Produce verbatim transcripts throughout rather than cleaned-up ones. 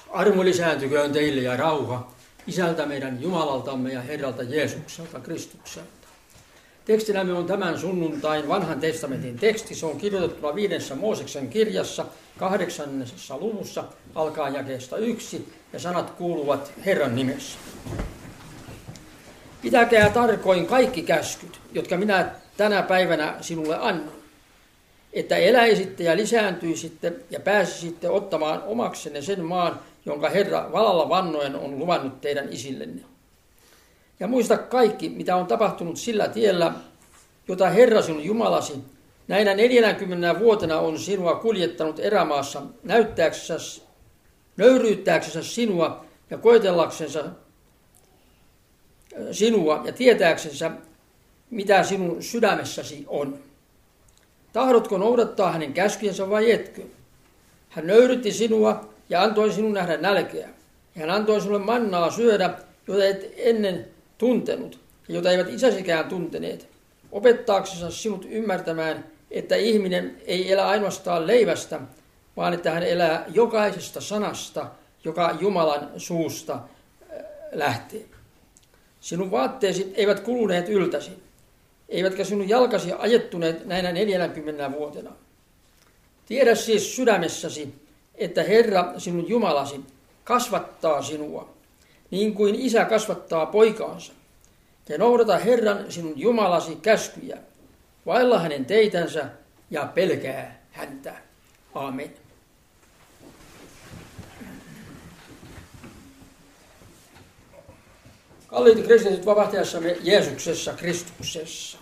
Armo lisääntyköön teille ja rauha Isältä meidän Jumalaltamme ja Herralta Jeesukselta Kristukselta. Tekstinämme on tämän sunnuntain vanhan testamentin teksti. Se on kirjoitettuna viidessä Mooseksen kirjassa kahdeksannessa luvussa alkaen jakeesta yksi ja sanat kuuluvat Herran nimessä. Pitäkää tarkoin kaikki käskyt, jotka minä tänä päivänä sinulle annan, että eläisitte ja lisääntyisitte ja pääsisitte ottamaan omaksenne sen maan, jonka Herra valalla vannoen on luvannut teidän isillenne. Ja muista kaikki, mitä on tapahtunut sillä tiellä, jota Herra sinun Jumalasi näinä neljänäkymmenenä vuotena on sinua kuljettanut erämaassa näyttääksesi, nöyryyttääksensä sinua ja koetellaksensa sinua ja tietääksensä, mitä sinun sydämessäsi on. Tahdotko noudattaa hänen käskyjensä vai etkö? Hän nöyrytti sinua ja antoi sinun nähdä nälkeä. Ja hän antoi sinulle mannaa syödä, jota et ennen tuntenut ja jota eivät isäsikään tunteneet. Opettaaksensa sinut ymmärtämään, että ihminen ei elä ainoastaan leivästä, vaan että hän elää jokaisesta sanasta, joka Jumalan suusta lähtee. Sinun vaatteesi eivät kuluneet yltäsi, eivätkä sinun jalkasi ajettuneet näinä neljänäkymmenenä vuotena. Tiedä siis sydämessäsi, että Herra sinun Jumalasi kasvattaa sinua, niin kuin isä kasvattaa poikaansa. Ja noudata Herran sinun Jumalasi käskyjä, vailla hänen teitänsä ja pelkää häntä. Aamen. Kalliit kristityt vapahtajassamme Jeesuksessa Kristuksessa.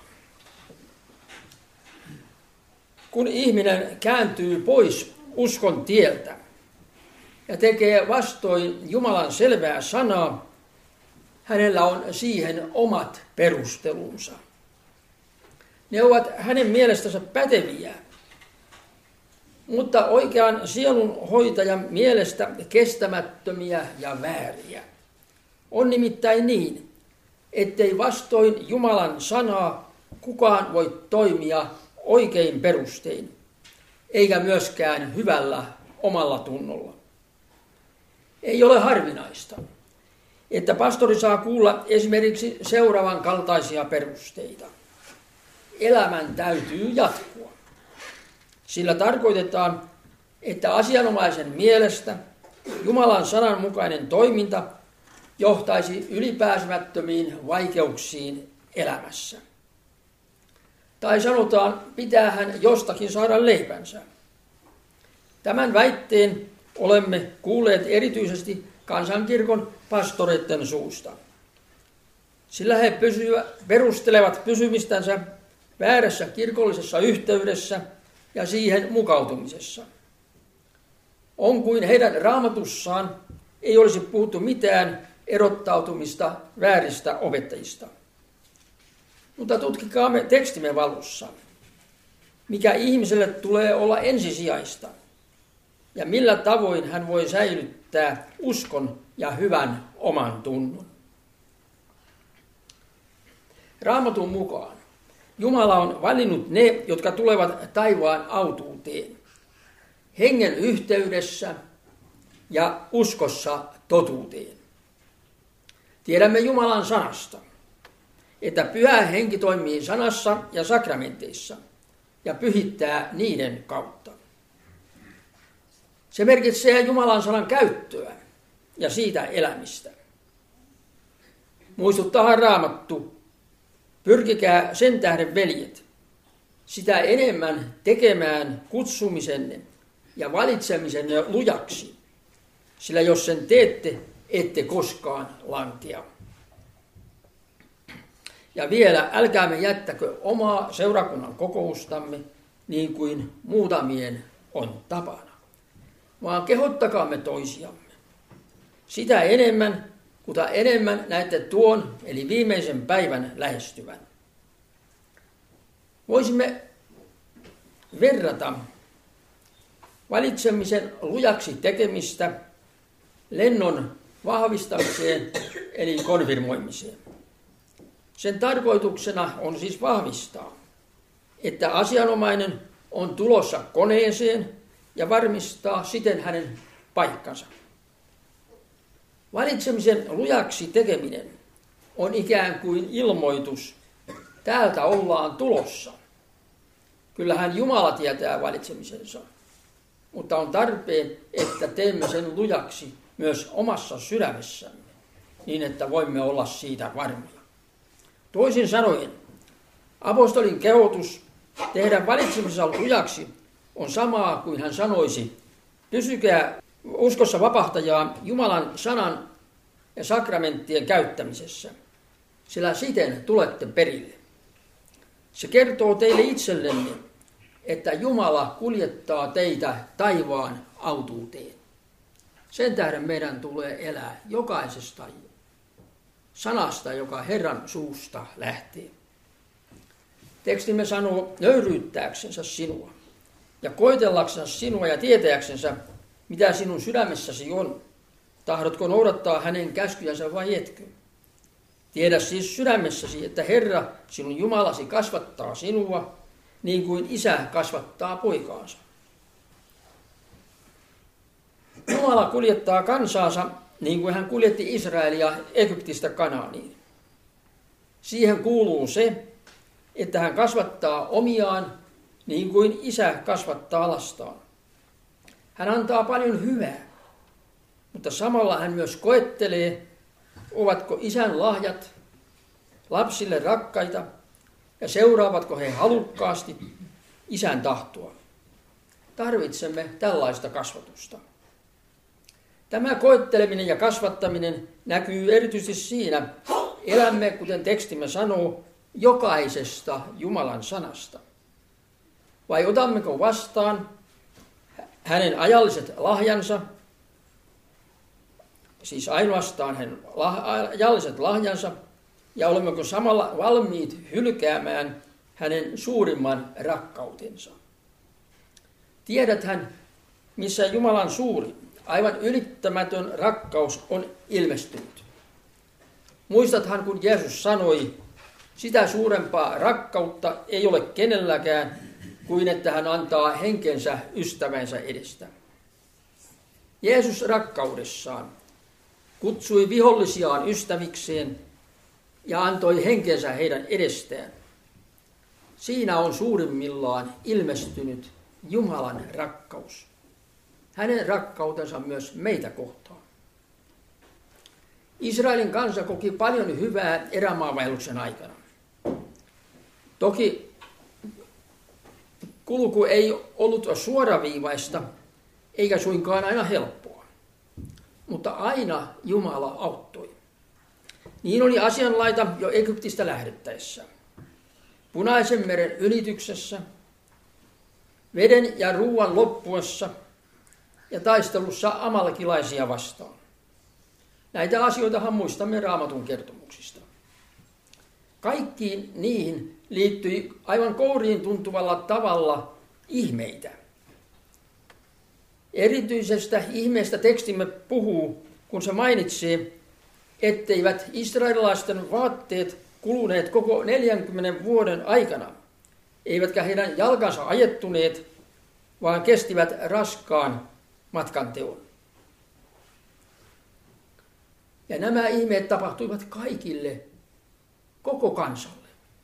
Kun ihminen kääntyy pois uskon tieltä ja tekee vastoin Jumalan selvää sanaa, hänellä on siihen omat perustelunsa. Ne ovat hänen mielestänsä päteviä, mutta oikean sielunhoitajan mielestä kestämättömiä ja vääriä. On nimittäin niin, ettei vastoin Jumalan sanaa kukaan voi toimia oikein perustein, eikä myöskään hyvällä omalla tunnolla. Ei ole harvinaista, että pastori saa kuulla esimerkiksi seuraavan kaltaisia perusteita. Elämän täytyy jatkua. Sillä tarkoitetaan, että asianomaisen mielestä Jumalan sanan mukainen toiminta johtaisi ylipääsemättömiin vaikeuksiin elämässä. Tai sanotaan, pitää hän jostakin saada leipänsä. Tämän väitteen olemme kuulleet erityisesti kansankirkon pastoreiden suusta. Sillä he pysyvä, perustelevat pysymistänsä väärässä kirkollisessa yhteydessä ja siihen mukautumisessa. On kuin heidän raamatussaan ei olisi puhuttu mitään erottautumista vääristä opettajista. Mutta tutkikaamme tekstimme valossa, mikä ihmiselle tulee olla ensisijaista ja millä tavoin hän voi säilyttää uskon ja hyvän oman tunnon. Raamatun mukaan Jumala on valinnut ne, jotka tulevat taivaan autuuteen, hengen yhteydessä ja uskossa totuuteen. Tiedämme Jumalan sanasta, että Pyhä Henki toimii sanassa ja sakramenteissa ja pyhittää niiden kautta. Se merkitsee Jumalan sanan käyttöä ja siitä elämistä. Muistuttaahan Raamattu, pyrkikää sen tähden, veljet, sitä enemmän tekemään kutsumisenne ja valitsemisenne lujaksi, sillä jos sen teette, ette koskaan lankea. Ja vielä, älkäämme jättäkö omaa seurakunnan kokoustamme niin kuin muutamien on tapana, vaan kehottakaamme toisiamme. Sitä enemmän, kuta enemmän näette tuon, eli viimeisen päivän lähestyvän. Voisimme verrata valitsemisen lujaksi tekemistä lennon vahvistamiseen, eli konfirmoimiseen. Sen tarkoituksena on siis vahvistaa, että asianomainen on tulossa koneeseen ja varmistaa siten hänen paikkansa. Valitsemisen lujaksi tekeminen on ikään kuin ilmoitus, täältä ollaan tulossa. Kyllähän Jumala tietää valitsemisensa, mutta on tarpeen, että teemme sen lujaksi myös omassa sydämessämme, niin että voimme olla siitä varmoja. Toisin sanoen, apostolin kehotus tehdä valitsemisensa lujaksi on samaa kuin hän sanoisi, pysykää uskossa vapahtajaa Jumalan sanan ja sakramenttien käyttämisessä, sillä siten tulette perille. Se kertoo teille itsellenne, että Jumala kuljettaa teitä taivaan autuuteen. Sen tähden meidän tulee elää jokaisesta sanasta, joka Herran suusta lähtee. Tekstimme sanoo nöyryyttääksensä sinua ja koetellaksensä sinua ja tietääksensä, mitä sinun sydämessäsi on. Tahdotko noudattaa hänen käskyjänsä vai etkö? Tiedä siis sydämessäsi, että Herra, sinun Jumalasi, kasvattaa sinua, niin kuin isä kasvattaa poikaansa. Jumala kuljettaa kansaansa, niin kuin hän kuljetti Israelia Egyptistä Kanaaniin. Siihen kuuluu se, että hän kasvattaa omiaan, niin kuin isä kasvattaa lastaan. Hän antaa paljon hyvää, mutta samalla hän myös koettelee, ovatko isän lahjat lapsille rakkaita ja seuraavatko he halukkaasti isän tahtoa. Tarvitsemme tällaista kasvatusta. Tämä koetteleminen ja kasvattaminen näkyy erityisesti siinä, elämme, kuten tekstimme sanoo, jokaisesta Jumalan sanasta. Vai otammeko vastaan hänen ajalliset lahjansa, siis ainoastaan hänen ajalliset lahjansa, ja olemmeko samalla valmiit hylkäämään hänen suurimman rakkautensa. Tiedäthän, missä Jumalan suuri, aivan ylittämätön rakkaus on ilmestynyt. Muistathan, kun Jeesus sanoi, sitä suurempaa rakkautta ei ole kenelläkään, kuin että hän antaa henkensä ystävänsä edestä. Jeesus rakkaudessaan kutsui vihollisiaan ystävikseen ja antoi henkensä heidän edestään. Siinä on suurimmillaan ilmestynyt Jumalan rakkaus. Hänen rakkautensa myös meitä kohtaan. Israelin kansa koki paljon hyvää erämaavaelluksen aikana. Toki kulku ei ollut suoraviivaista, eikä suinkaan aina helppoa, mutta aina Jumala auttoi. Niin oli asianlaita jo Egyptistä lähdettäessä. Punaisen meren ylityksessä, veden ja ruoan loppuessa ja taistelussa amalekilaisia vastaan. Näitä asioitahan muistamme Raamatun kertomuksista. Kaikkiin niihin liittyi aivan kouriin tuntuvalla tavalla ihmeitä. Erityisestä ihmeestä tekstimme puhuu, kun se mainitsee, etteivät israelilaisten vaatteet kuluneet koko neljänkymmenen vuoden aikana, eivätkä heidän jalkansa ajettuneet, vaan kestivät raskaan matkan teon. Ja nämä ihmeet tapahtuivat kaikille, koko kansalle.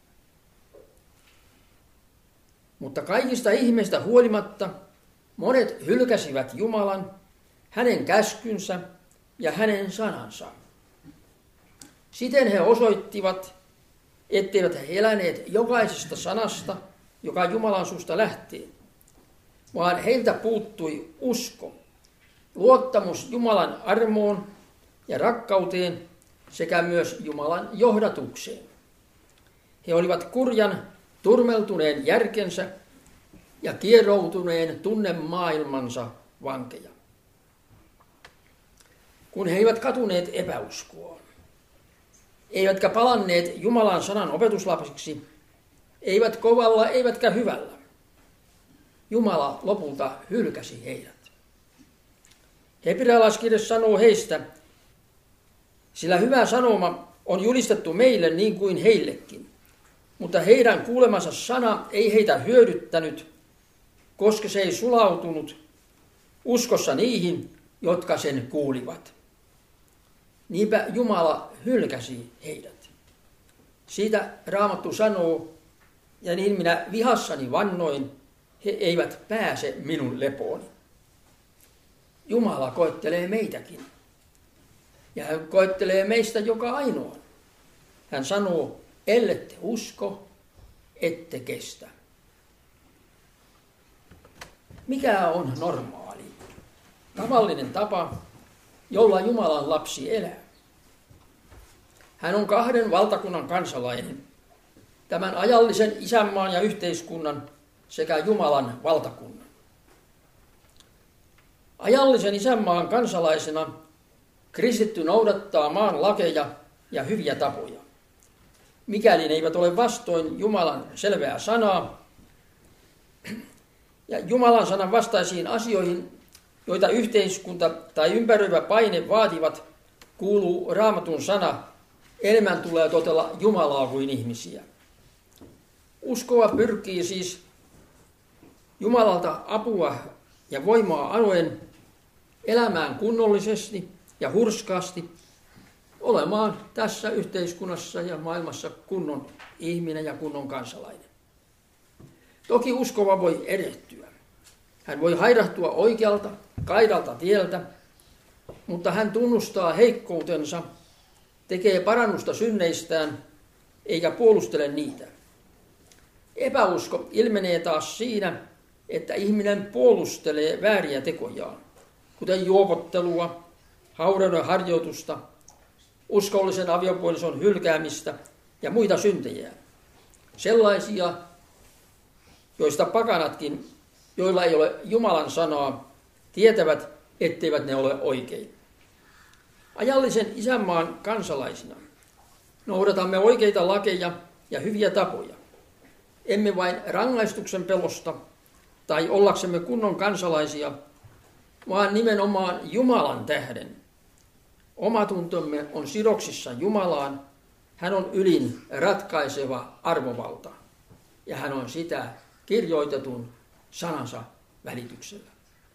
Mutta kaikista ihmeistä huolimatta monet hylkäsivät Jumalan, hänen käskynsä ja hänen sanansa. Siten he osoittivat, etteivät he eläneet jokaisesta sanasta, joka Jumalan suusta lähtee, vaan heiltä puuttui usko, luottamus Jumalan armoon ja rakkauteen sekä myös Jumalan johdatukseen. He olivat kurjan, turmeltuneen järkensä ja kieroutuneen tunnemaailmansa vankeja. Kun he eivät katuneet epäuskoa, eivätkä palanneet Jumalan sanan opetuslapsiksi, eivät kovalla eivätkä hyvällä, Jumala lopulta hylkäsi heidät. Hebrealaiskirja sanoo heistä, sillä hyvä sanoma on julistettu meille niin kuin heillekin, mutta heidän kuulemansa sana ei heitä hyödyttänyt, koska se ei sulautunut uskossa niihin, jotka sen kuulivat. Niinpä Jumala hylkäsi heidät. Siitä Raamattu sanoo, ja niin minä vihassani vannoin, he eivät pääse minun lepooni. Jumala koettelee meitäkin. Ja hän koettelee meistä joka ainoa. Hän sanoo, ellette usko, ette kestä. Mikä on normaali, tavallinen tapa, jolla Jumalan lapsi elää? Hän on kahden valtakunnan kansalainen, tämän ajallisen isänmaan ja yhteiskunnan sekä Jumalan valtakunnan. Ajallisen isänmaan kansalaisena kristitty noudattaa maan lakeja ja hyviä tapoja, mikäli ne eivät ole vastoin Jumalan selvää sanaa ja Jumalan sanan vastaisiin asioihin, joita yhteiskunta tai ympäröivä paine vaativat, kuuluu Raamatun sana, enemmän tulee totella Jumalaa kuin ihmisiä. Uskoa pyrkii siis Jumalalta apua ja voimaa anoen elämään kunnollisesti ja hurskaasti, olemaan tässä yhteiskunnassa ja maailmassa kunnon ihminen ja kunnon kansalainen. Toki uskova voi erehtyä. Hän voi hairahtua oikealta, kaidalta tieltä, mutta hän tunnustaa heikkoutensa, tekee parannusta synneistään, eikä puolustele niitä. Epäusko ilmenee taas siinä, että ihminen puolustelee vääriä tekojaan, kuten juopottelua, haureuden harjoitusta, uskollisen aviopuolison hylkäämistä ja muita syntejä. Sellaisia, joista pakanatkin, joilla ei ole Jumalan sanaa, tietävät, etteivät ne ole oikein. Ajallisen isänmaan kansalaisina noudatamme oikeita lakeja ja hyviä tapoja. Emme vain rangaistuksen pelosta tai ollaksemme kunnon kansalaisia, vaan nimenomaan Jumalan tähden. Omatuntomme on sidoksissa Jumalaan. Hän on ylin ratkaiseva arvovalta ja hän on sitä kirjoitetun sanansa välityksellä.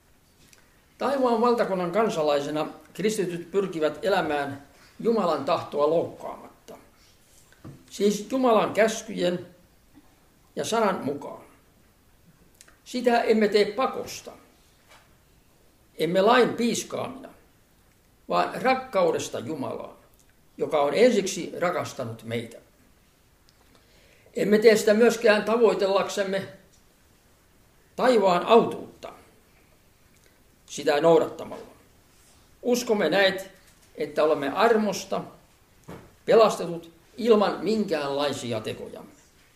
Taivaan valtakunnan kansalaisena kristityt pyrkivät elämään Jumalan tahtoa loukkaamatta. Siis Jumalan käskyjen ja sanan mukaan. Sitä emme tee pakosta, emme lain piiskaamina, vaan rakkaudesta Jumalaan, joka on ensiksi rakastanut meitä. Emme tee sitä myöskään tavoitellaksemme taivaan autuutta, sitä noudattamalla. Uskomme näet, että olemme armosta pelastetut ilman minkäänlaisia tekojamme.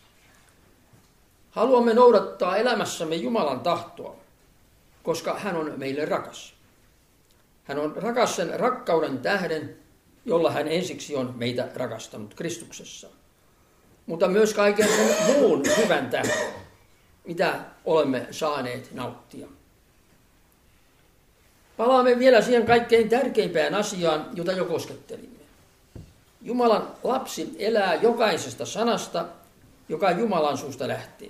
Haluamme noudattaa elämässämme Jumalan tahtoa, koska hän on meille rakas. Hän on rakas sen rakkauden tähden, jolla hän ensiksi on meitä rakastanut Kristuksessa. Mutta myös kaiken sen muun hyvän tähden, mitä olemme saaneet nauttia. Palaamme vielä siihen kaikkein tärkeimpään asiaan, jota jo koskettelimme. Jumalan lapsi elää jokaisesta sanasta, joka Jumalan suusta lähtee.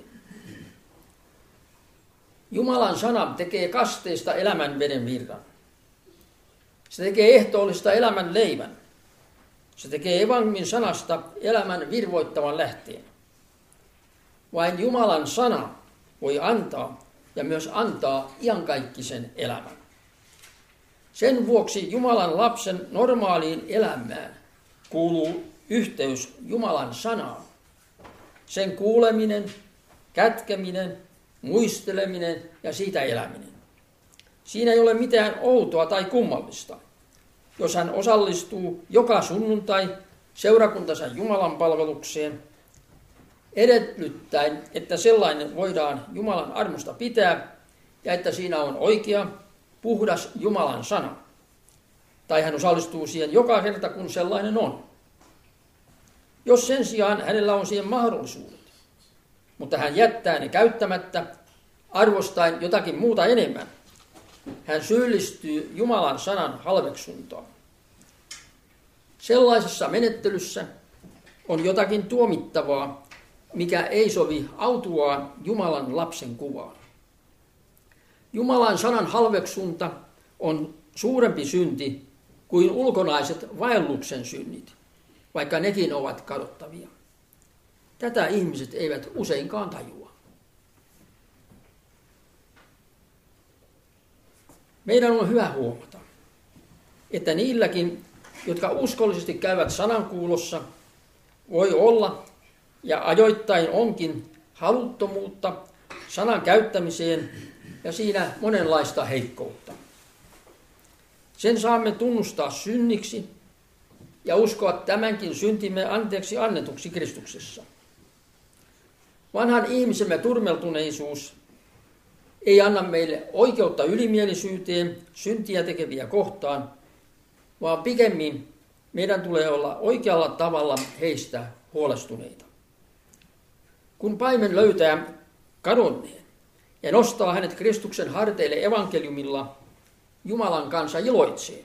Jumalan sana tekee kasteista elämän veden virran. Se tekee ehtoollista elämän leivän. Se tekee evankeliumin sanasta elämän virvoittavan lähteen. Vain Jumalan sana voi antaa ja myös antaa iankaikkisen elämän. Sen vuoksi Jumalan lapsen normaaliin elämään kuuluu yhteys Jumalan sanaan. Sen kuuleminen, kätkeminen, muisteleminen ja siitä eläminen. Siinä ei ole mitään outoa tai kummallista, jos hän osallistuu joka sunnuntai seurakuntansa Jumalan palvelukseen, edellyttäen, että sellainen voidaan Jumalan armosta pitää ja että siinä on oikea, puhdas Jumalan sana. Tai hän osallistuu siihen joka kerta, kun sellainen on. Jos sen sijaan hänellä on siihen mahdollisuudet, mutta hän jättää ne käyttämättä, arvostaen jotakin muuta enemmän, hän syyllistyy Jumalan sanan halveksuntaan. Sellaisessa menettelyssä on jotakin tuomittavaa, mikä ei sovi autuaan Jumalan lapsen kuvaan. Jumalan sanan halveksunta on suurempi synti kuin ulkonaiset vaelluksen synnit, vaikka nekin ovat kadottavia. Tätä ihmiset eivät useinkaan tajua. Meidän on hyvä huomata, että niilläkin, jotka uskollisesti käyvät sanankuulossa, voi olla ja ajoittain onkin haluttomuutta sanan käyttämiseen ja siinä monenlaista heikkoutta. Sen saamme tunnustaa synniksi ja uskoa tämänkin syntimme anteeksi annetuksi Kristuksessa. Vanhan ihmisemme turmeltuneisuus ei anna meille oikeutta ylimielisyyteen syntiä tekeviä kohtaan, vaan pikemmin meidän tulee olla oikealla tavalla heistä huolestuneita. Kun paimen löytää kadonneen ja nostaa hänet Kristuksen harteille evankeliumilla, Jumalan kanssa iloitsee.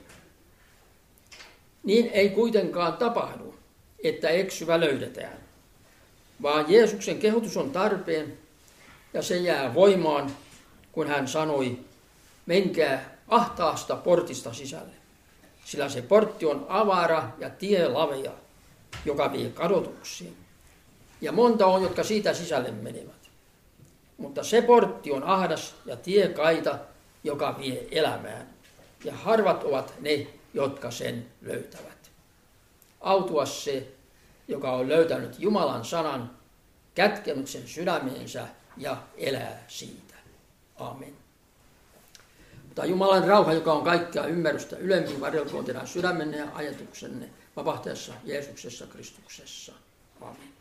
Niin ei kuitenkaan tapahdu, että eksyvä löydetään, vaan Jeesuksen kehotus on tarpeen ja se jää voimaan, kun hän sanoi, menkää ahtaasta portista sisälle, sillä se portti on avara ja tie lavea, joka vie kadotukseen. Ja monta on, jotka siitä sisälle menevät. Mutta se portti on ahdas ja tie kaita, joka vie elämään. Ja harvat ovat ne, jotka sen löytävät. Autua se, joka on löytänyt Jumalan sanan, kätkenyt sen sydämeensä ja elää siitä. Amen. Mutta Jumalan rauha, joka on kaikkea ymmärrystä ylemmin, varjelkoon teidän sydämenne ja ajatuksenne vapahtaessa Jeesuksessa Kristuksessa. Amen.